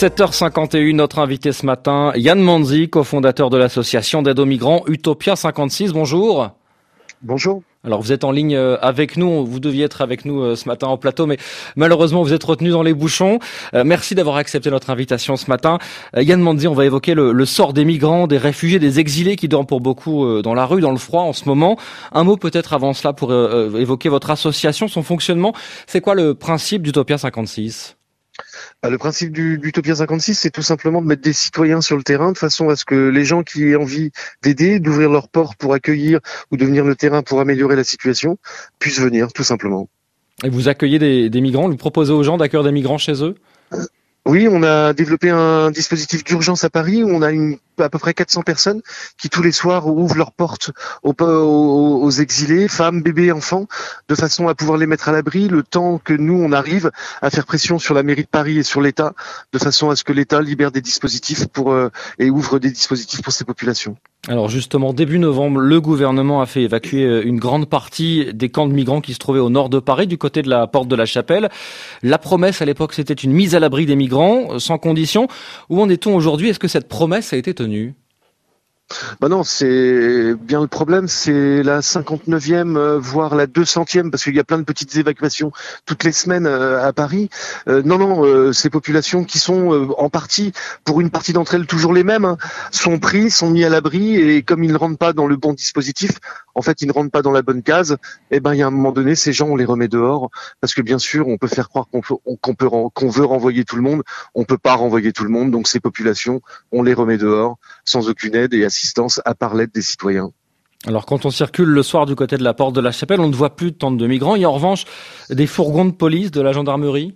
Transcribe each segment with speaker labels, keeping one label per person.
Speaker 1: 7h51, notre invité ce matin, Yann Manzi, cofondateur de l'association d'aide aux migrants Utopia 56. Bonjour.
Speaker 2: Bonjour.
Speaker 1: Alors vous êtes en ligne avec nous, vous deviez être avec nous ce matin en plateau, mais malheureusement vous êtes retenu dans les bouchons. Merci d'avoir accepté notre invitation ce matin. Yann Manzi, on va évoquer le sort des migrants, des réfugiés, des exilés qui dorment pour beaucoup dans la rue, dans le froid en ce moment. Un mot peut-être avant cela pour évoquer votre association, son fonctionnement. C'est quoi le principe d'Utopia 56 ?
Speaker 2: Le principe d'Utopia 56, c'est tout simplement de mettre des citoyens sur le terrain de façon à ce que les gens qui aient envie d'aider, d'ouvrir leurs portes pour accueillir ou de venir le terrain pour améliorer la situation, puissent venir, tout simplement.
Speaker 1: Et vous accueillez des migrants, vous proposez aux gens d'accueillir des migrants chez eux ?
Speaker 2: Oui, on a développé un dispositif d'urgence à Paris où on a à peu près 400 personnes qui tous les soirs ouvrent leurs portes aux exilés, femmes, bébés, enfants, de façon à pouvoir les mettre à l'abri le temps que nous, on arrive à faire pression sur la mairie de Paris et sur l'État, de façon à ce que l'État libère des dispositifs et ouvre des dispositifs pour ces populations.
Speaker 1: Alors justement, début novembre, le gouvernement a fait évacuer une grande partie des camps de migrants qui se trouvaient au nord de Paris, du côté de la porte de la Chapelle. La promesse à l'époque, c'était une mise à l'abri des migrants, sans condition. Où en est-on aujourd'hui ? Est-ce que cette promesse a été tenue ?
Speaker 2: Non, c'est bien le problème, c'est la 59e, voire la 200e, parce qu'il y a plein de petites évacuations toutes les semaines à Paris. Ces populations qui sont en partie, pour une partie d'entre elles toujours les mêmes, sont pris, sont mis à l'abri, et comme ils ne rentrent pas dans le bon dispositif, en fait ils ne rentrent pas dans la bonne case, il y a un moment donné, ces gens on les remet dehors, parce que bien sûr on peut faire croire qu'on veut renvoyer tout le monde, on peut pas renvoyer tout le monde, donc ces populations on les remet dehors, sans aucune aide et assistance à part l'aide des citoyens.
Speaker 1: Alors quand on circule le soir du côté de la porte de la Chapelle, on ne voit plus de tentes de migrants. Il y a en revanche des fourgons de police, de la gendarmerie.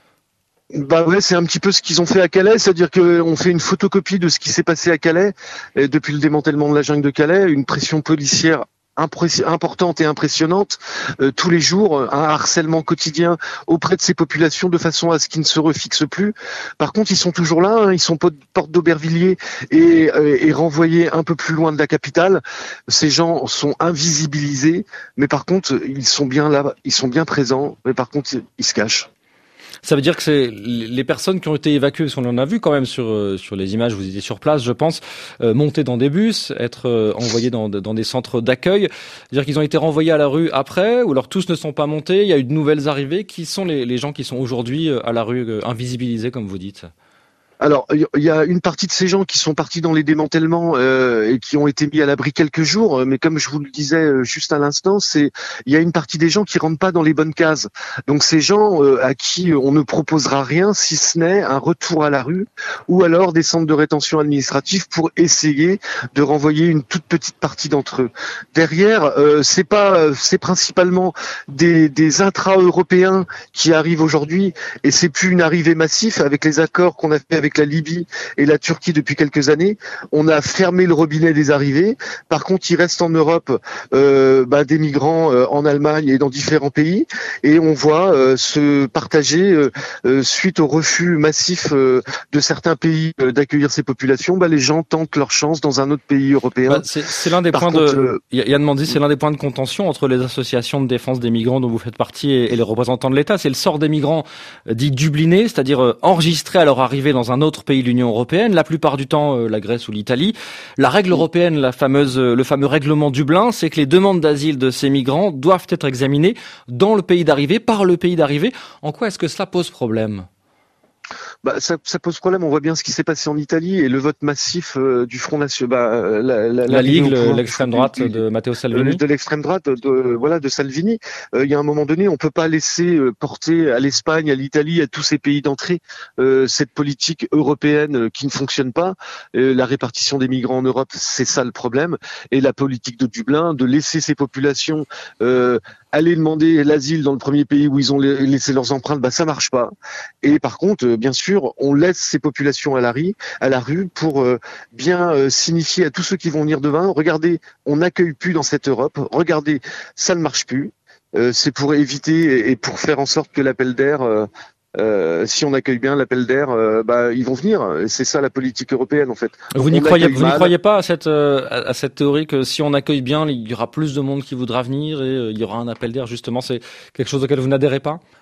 Speaker 2: C'est un petit peu ce qu'ils ont fait à Calais, c'est-à-dire qu'on fait une photocopie de ce qui s'est passé à Calais depuis le démantèlement de la jungle de Calais, une pression policière importante et impressionnante tous les jours, un harcèlement quotidien auprès de ces populations de façon à ce qu'ils ne se refixent plus. Par contre, ils sont toujours là, ils sont porte d'Aubervilliers et renvoyés un peu plus loin de la capitale. Ces gens sont invisibilisés, mais par contre, ils sont bien là, ils sont bien présents, mais par contre, ils se cachent.
Speaker 1: Ça veut dire que c'est les personnes qui ont été évacuées, parce qu'on en a vu quand même sur les images, vous étiez sur place, je pense, monter dans des bus, être envoyés dans des centres d'accueil. C'est-à-dire qu'ils ont été renvoyés à la rue après, ou alors tous ne sont pas montés, il y a eu de nouvelles arrivées. Qui sont les gens qui sont aujourd'hui à la rue, invisibilisés, comme vous dites ?
Speaker 2: Alors, il y a une partie de ces gens qui sont partis dans les démantèlements et qui ont été mis à l'abri quelques jours, mais comme je vous le disais juste à l'instant, il y a une partie des gens qui rentrent pas dans les bonnes cases. Donc ces gens à qui on ne proposera rien si ce n'est un retour à la rue ou alors des centres de rétention administrative pour essayer de renvoyer une toute petite partie d'entre eux. Derrière, c'est principalement des intra-européens qui arrivent aujourd'hui et c'est plus une arrivée massive avec les accords qu'on a fait avec la Libye et la Turquie depuis quelques années. On a fermé le robinet des arrivées. Par contre, il reste en Europe des migrants en Allemagne et dans différents pays. Et on voit se partager, suite au refus massif de certains pays d'accueillir ces populations, les gens tentent leur chance dans un autre pays européen.
Speaker 1: C'est l'un des points Yann Manzi, c'est l'un des points de contention entre les associations de défense des migrants dont vous faites partie et les représentants de l'État. C'est le sort des migrants dits dublinés, c'est-à-dire enregistrés à leur arrivée dans un autre pays de l'Union européenne, la plupart du temps la Grèce ou l'Italie. La règle européenne, le fameux règlement Dublin, c'est que les demandes d'asile de ces migrants doivent être examinées dans le pays d'arrivée, par le pays d'arrivée. En quoi est-ce que cela pose problème ?
Speaker 2: Ça pose problème. On voit bien ce qui s'est passé en Italie et le vote massif du Front National,
Speaker 1: la Ligue, l'extrême droite de Matteo Salvini,
Speaker 2: de l'extrême droite de Salvini. Il y a un moment donné, on peut pas laisser porter à l'Espagne, à l'Italie, à tous ces pays d'entrée cette politique européenne qui ne fonctionne pas. La répartition des migrants en Europe, c'est ça le problème. Et la politique de Dublin, de laisser ces populations aller demander l'asile dans le premier pays où ils ont laissé leurs empreintes, ça marche pas. Et par contre, bien sûr, on laisse ces populations à la rue pour bien signifier à tous ceux qui vont venir demain, regardez, on n'accueille plus dans cette Europe, regardez, ça ne marche plus. C'est pour éviter et pour faire en sorte que l'appel d'air si on accueille bien l'appel d'air, ils vont venir. C'est ça la politique européenne en fait.
Speaker 1: Vous n'y croyez pas à cette théorie que si on accueille bien, il y aura plus de monde qui voudra venir et il y aura un appel d'air justement. C'est quelque chose auquel vous n'adhérez pas ?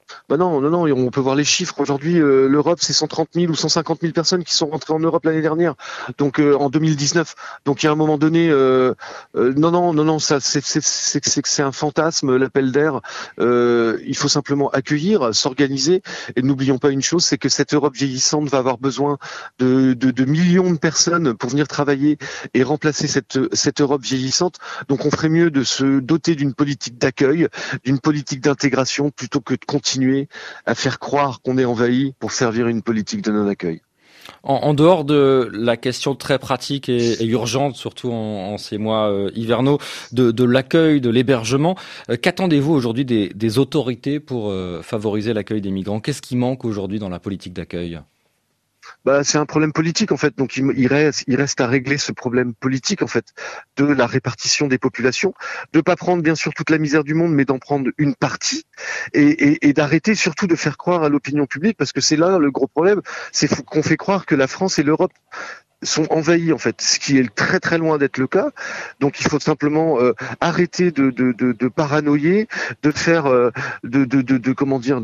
Speaker 2: Bah non, non, non, et on peut voir les chiffres. Aujourd'hui, l'Europe, c'est 130 000 ou 150 000 personnes qui sont rentrées en Europe l'année dernière, donc en 2019. Donc il y a un moment donné, non, non, non, non, ça, c'est un fantasme, l'appel d'air. Il faut simplement accueillir, s'organiser, et n'oublions pas une chose, c'est que cette Europe vieillissante va avoir besoin de millions de personnes pour venir travailler et remplacer cette Europe vieillissante. Donc on ferait mieux de se doter d'une politique d'accueil, d'une politique d'intégration, plutôt que de continuer à faire croire qu'on est envahi pour servir une politique de non-accueil.
Speaker 1: En dehors de la question très pratique et urgente, surtout en ces mois hivernaux, de l'accueil, de l'hébergement, qu'attendez-vous aujourd'hui des autorités pour favoriser l'accueil des migrants? Qu'est-ce qui manque aujourd'hui dans la politique d'accueil?
Speaker 2: Bah, c'est un problème politique en fait, donc il reste à régler ce problème politique en fait de la répartition des populations, de pas prendre bien sûr toute la misère du monde, mais d'en prendre une partie et d'arrêter surtout de faire croire à l'opinion publique, parce que c'est là le gros problème, c'est qu'on fait croire que la France et l'Europe sont envahis en fait, ce qui est très très loin d'être le cas. Donc il faut simplement arrêter de paranoïer, de faire comment dire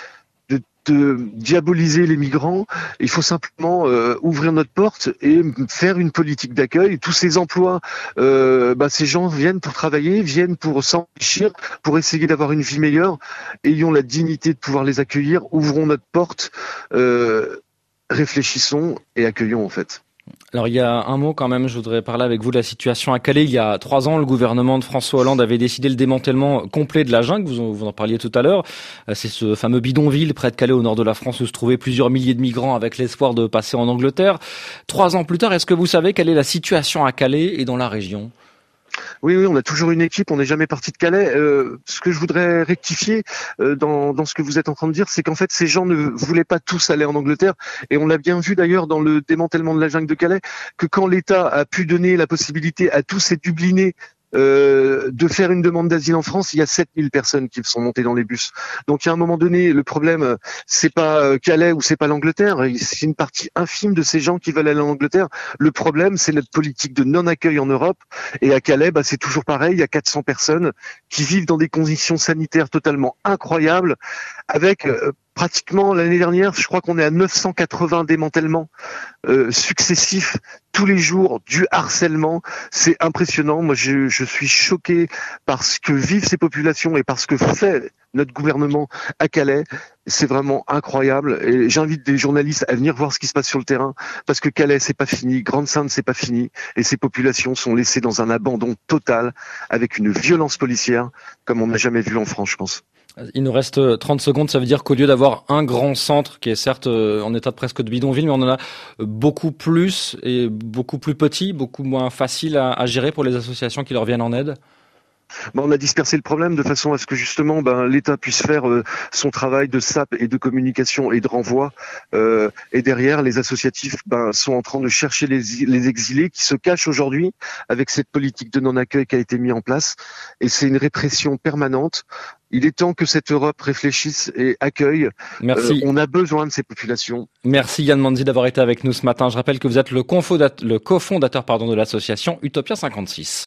Speaker 2: de diaboliser les migrants. Il faut simplement ouvrir notre porte et faire une politique d'accueil. Tous ces emplois, ces gens viennent pour travailler, viennent pour s'enrichir, pour essayer d'avoir une vie meilleure. Ayons la dignité de pouvoir les accueillir. Ouvrons notre porte, réfléchissons et accueillons en fait.
Speaker 1: Alors il y a un mot quand même, je voudrais parler avec vous de la situation à Calais. Il y a 3 ans, le gouvernement de François Hollande avait décidé le démantèlement complet de la jungle, vous en parliez tout à l'heure. C'est ce fameux bidonville près de Calais au nord de la France où se trouvaient plusieurs milliers de migrants avec l'espoir de passer en Angleterre. 3 ans plus tard, est-ce que vous savez quelle est la situation à Calais et dans la région ?
Speaker 2: Oui, on a toujours une équipe, on n'est jamais parti de Calais. Ce que je voudrais rectifier dans ce que vous êtes en train de dire, c'est qu'en fait, ces gens ne voulaient pas tous aller en Angleterre. Et on l'a bien vu d'ailleurs dans le démantèlement de la jungle de Calais, que quand l'État a pu donner la possibilité à tous ces Dublinés de faire une demande d'asile en France, il y a 7000 personnes qui sont montées dans les bus. Donc à un moment donné, le problème, c'est pas Calais ou c'est pas l'Angleterre, c'est une partie infime de ces gens qui veulent aller en Angleterre. Le problème, c'est notre politique de non-accueil en Europe. Et à Calais, c'est toujours pareil, il y a 400 personnes qui vivent dans des conditions sanitaires totalement incroyables, avec pratiquement l'année dernière, je crois qu'on est à 980 démantèlements successifs tous les jours, du harcèlement. C'est impressionnant. Moi, je suis choqué par ce que vivent ces populations et par ce que fait notre gouvernement à Calais. C'est vraiment incroyable. Et j'invite des journalistes à venir voir ce qui se passe sur le terrain, parce que Calais, c'est pas fini. Grande-Sainte, c'est pas fini. Et ces populations sont laissées dans un abandon total, avec une violence policière comme on n'a jamais vu en France, je pense.
Speaker 1: Il nous reste 30 secondes, ça veut dire qu'au lieu d'avoir un grand centre qui est certes en état de presque de bidonville, mais on en a beaucoup plus et beaucoup plus petit, beaucoup moins facile à gérer pour les associations qui leur viennent en aide.
Speaker 2: On a dispersé le problème de façon à ce que justement l'État puisse faire son travail de SAP et de communication et de renvoi. Et derrière, les associatifs sont en train de chercher les exilés qui se cachent aujourd'hui avec cette politique de non-accueil qui a été mise en place. Et c'est une répression permanente. Il est temps que cette Europe réfléchisse et accueille.
Speaker 1: Merci.
Speaker 2: On a besoin de ces populations.
Speaker 1: Merci Yann Manzi d'avoir été avec nous ce matin. Je rappelle que vous êtes le cofondateur de l'association Utopia 56.